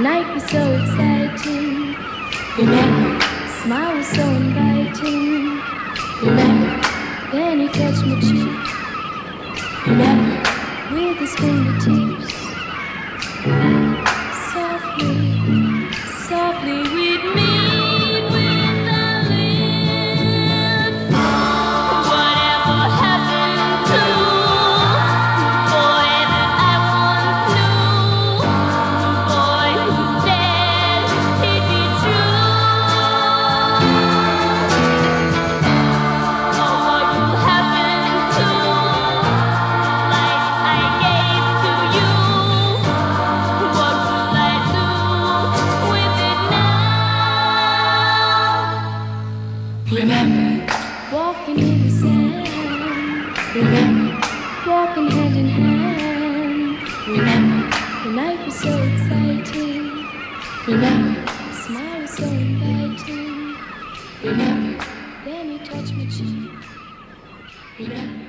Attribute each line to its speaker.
Speaker 1: night was so exciting. Remember, smile was so inviting. Remember, then he touched my cheek. Remember, with his fingertips. Softly, softly with me. Remember, walking in the sand. Remember, walking hand in hand. Remember, the night was so exciting. Remember, the smile was so inviting. Remember, then you touched my cheek. Remember.